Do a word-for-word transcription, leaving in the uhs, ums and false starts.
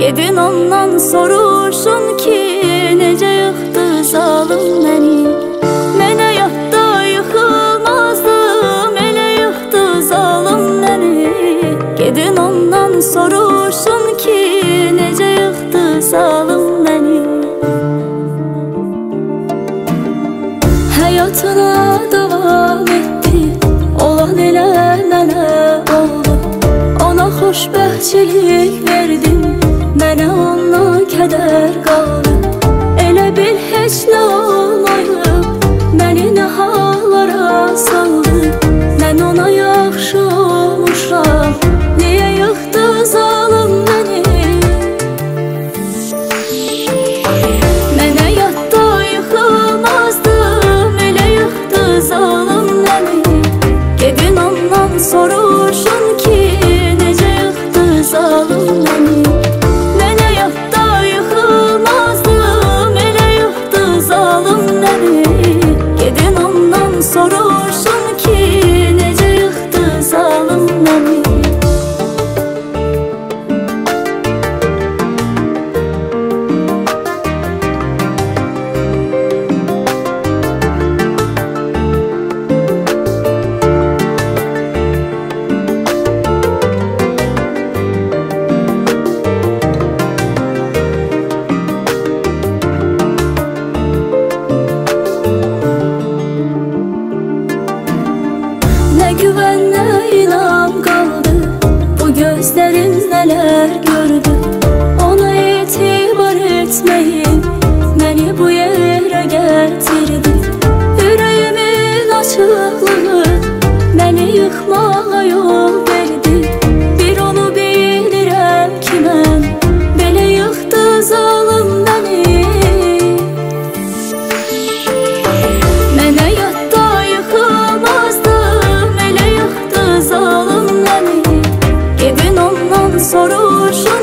Gedin ondan soruşun ki necə yıxdı zalım məni. Mənə yadda yıxılmazdım, elə yıxdı zalım məni. Gedin ondan soruşun ki necə yıxdı zalım məni. Həyatına davam etdi, olan elə mənə oldu. Ona xoşbəxtçilik verdim, mənə ondan kədər qaldı. Elə bil heç nə olmayıb, məni nə hallara saldı. Mən ona yaxşı olmuşam, niyə yıxdı zalım məni. Mənə yadda yıxılmazdım, elə yıxdı zalım məni. Gedin ondan soruşun ki necə yıxdı zalım məni. Soruşun ki necə yıxdı zalım məni. Nə güvən, nə inam qaldı, bu gözlərim nələr gördü. Ona etibar etməyin məni bu yerə gətirdi. Ürəyimin açıqlığı məni yıxmağa yol verdi. Bir onu bilirəm ki mən belə yıxdı zalım məni. Mənə yadda yıxılmazdım, zalım məni. Gedin ondan soruşun